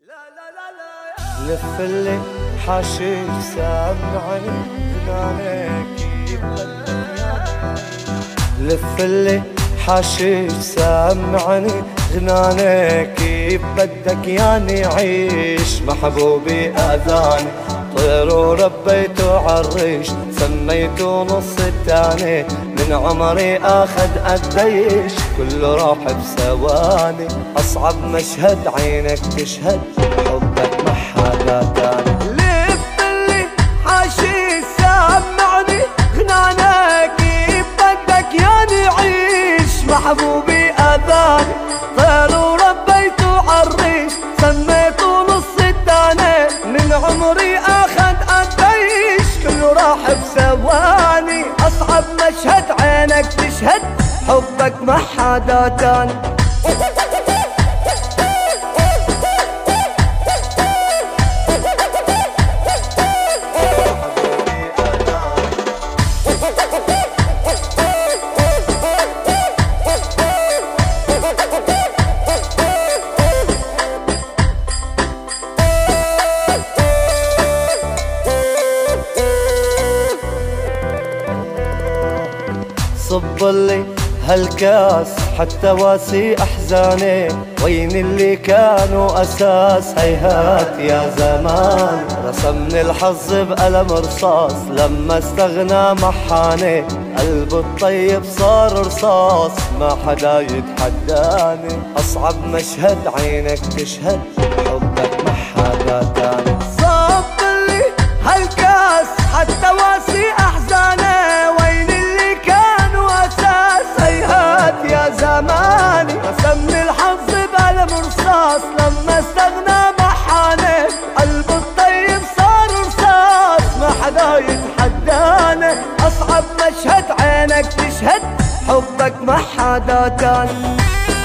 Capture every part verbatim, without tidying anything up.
لف اللي حاشيك سامعني غنانك لف اللي حاشيك سامعني غنانك بدك ياني عيش محبوبي اذاني طير وربيته عالريش سميته نص التاني من عمري اخذ قديش كله راح بثواني اصعب مشهد عينك تشهد حبك ما حدا تاني لف اللي حاشي سامعني غنانك بدك ياني عيش محبوبي اذاني طير وربيته عالريش سميته نص التاني من عمري اخذ قديش كله راح بثواني اصعب مشهد عينك تشهد حبك ما حدا تاني صب لي هالكاس حتى واسي احزاني وين اللي كانوا اساس هيهات يا زمان رسمني الحظ بقلم رصاص لما استغنى محاني قلبه الطيب صار رصاص ما حدا يتحداني اصعب مشهد عينك تشهد حبك ما حدا تاني صب لي هالكاس حتى واسي احزاني وين اللي كانوا اساس هيهات يا زماني رسمني الحظ بقلم رصاص لما استغنى محاني قلبه الطيب صار رصاص ما حدا يتحداني اصعب مشهد عينك تشهد حبك ما حدا تاني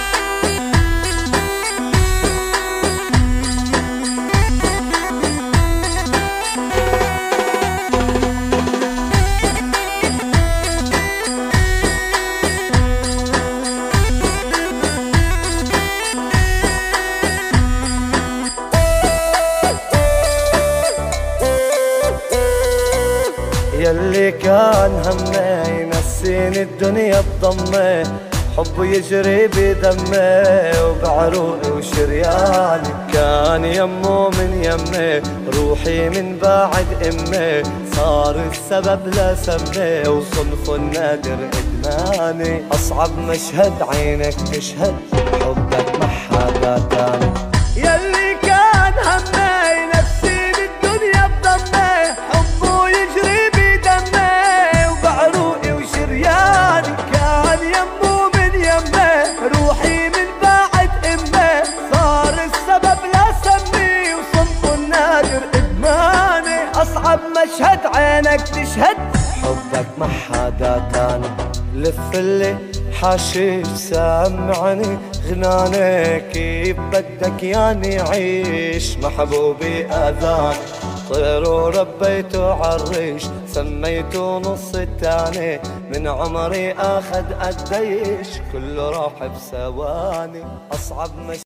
يلي كان همي ينسيني الدنيا بضمي حبه يجري بدمي وبعروقي وشرياني كان يمه من يمي روحي من بعد امي صار السبب لسمي وصنفه النادر ادماني اصعب مشهد عينك تشهد حبك ما حدا تاني يلي كان همي ينسيني الدنيا بضمي حبه يجري بدمي وبعروقي وشرياني كان يمه من يمي روحي من بعد امي صار السبب لسمي وصنفه النادر ادماني اصعب مشهد عينك تشهد حبك ما حدا تاني لف اللي حاشيك سامعني غنانك بدك ياني عيش محبوبي اذاني طير وربيته عالريش سميته نص التاني من عمري اخذ قديش كله راح بثواني اصعب مش